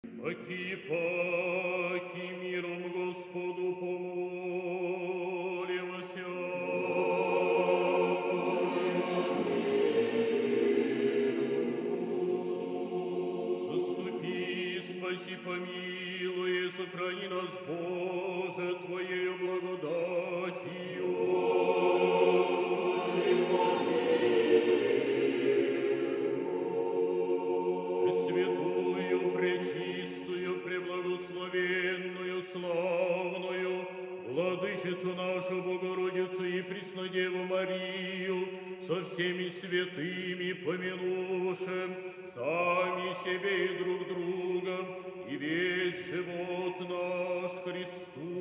Паки миром Господу помолимся. Заступи, спаси, помилуй, сохрани нас, Боже, Твоею благодатью. Святую, пречистую, преблагословенную, славную, Владычицу нашу Богородицу и Преснодеву Марию, со всеми святыми помянувшим сами себе и друг друга, и весь живот наш Христу